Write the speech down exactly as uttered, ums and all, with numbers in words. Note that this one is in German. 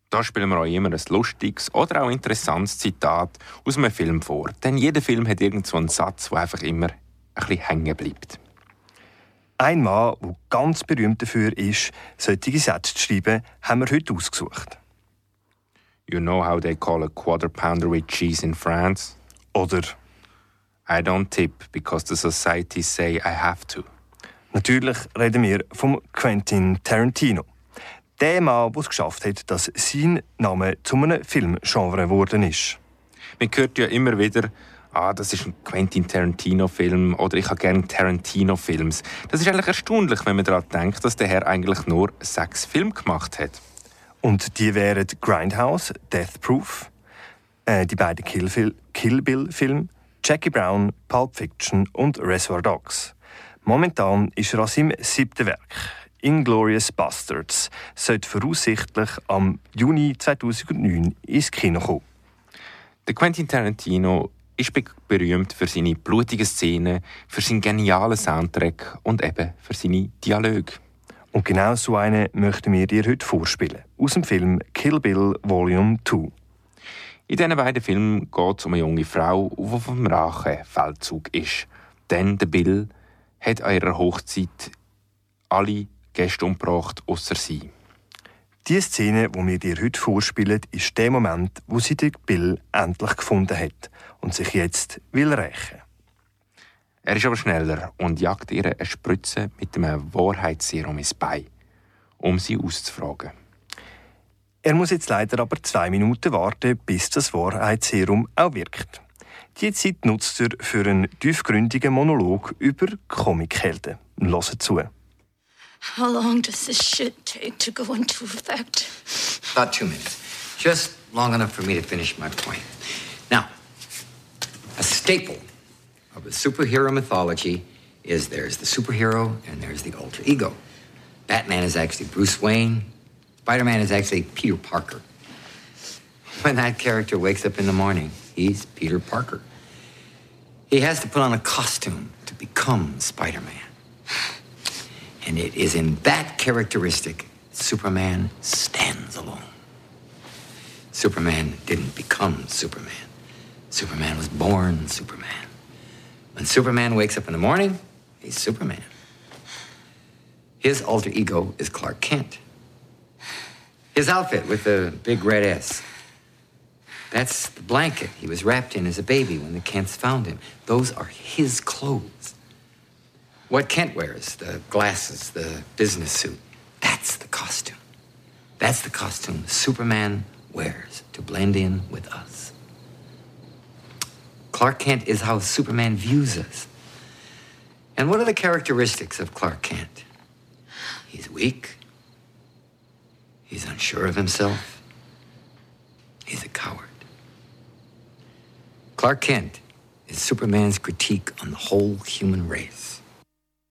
Da spielen wir euch immer ein lustiges oder auch interessantes Zitat aus einem Film vor. Denn jeder Film hat irgend so einen Satz, der einfach immer ein bisschen hängen bleibt. Ein Mann, der ganz berühmt dafür ist, solche Sätze zu schreiben, haben wir heute ausgesucht. You know how they call a quarter pounder with cheese in France? Oder I don't tip because the society say I have to. Natürlich reden wir vom Quentin Tarantino. Der Mann, der es geschafft hat, dass sein Name zu einem Filmgenre geworden ist. Man hört ja immer wieder, ah, das ist ein Quentin Tarantino-Film oder ich habe gerne Tarantino-Films. Das ist eigentlich erstaunlich, wenn man daran denkt, dass der Herr eigentlich nur sechs Filme gemacht hat. Und die wären Grindhouse, Death Proof, äh, die beiden Kill, Kill Bill-Filme, Jackie Brown, Pulp Fiction und Reservoir Dogs. Momentan ist er an seinem siebten Werk. Inglourious Basterds sollte voraussichtlich am Juni zweitausendneun ins Kino kommen. Der Quentin Tarantino ist berühmt für seine blutigen Szenen, für seinen genialen Soundtrack und eben für seine Dialoge. Und genau so einen möchten wir dir heute vorspielen. Aus dem Film Kill Bill Volume zwei. In diesen beiden Filmen geht es um eine junge Frau, die auf einem Rachefeldzug ist. Denn der Bill hat an ihrer Hochzeit alle Gäste umgebracht, ausser sie. Die Szene, die wir dir heute vorspielen, ist der Moment, wo sie den Bill endlich gefunden hat und sich jetzt will rächen. Er ist aber schneller und jagt ihr eine Spritze mit einem Wahrheitsserum ins Bein, um sie auszufragen. Er muss jetzt leider aber zwei Minuten warten, bis das Wahrheitsserum auch wirkt. Die Zeit nutzt er für einen tiefgründigen Monolog über Comichelden. Hört zu. How long does this shit take to go into effect? About two minutes. Just long enough for me to finish my point. Now, a staple of the superhero mythology is there's the superhero and there's the alter ego. Batman is actually Bruce Wayne. Spider-Man is actually Peter Parker. When that character wakes up in the morning, he's Peter Parker. He has to put on a costume to become Spider-Man. And it is in that characteristic Superman stands alone. Superman didn't become Superman. Superman was born Superman. When Superman wakes up in the morning, he's Superman. His alter ego is Clark Kent. His outfit with the big red S. That's the blanket he was wrapped in as a baby when the Kents found him. Those are his clothes. What Kent wears, the glasses, the business suit, that's the costume. That's the costume Superman wears to blend in with us. Clark Kent is how Superman views us. And what are the characteristics of Clark Kent? He's weak. He's unsure of himself. He's a coward. Clark Kent is Superman's critique on the whole human race.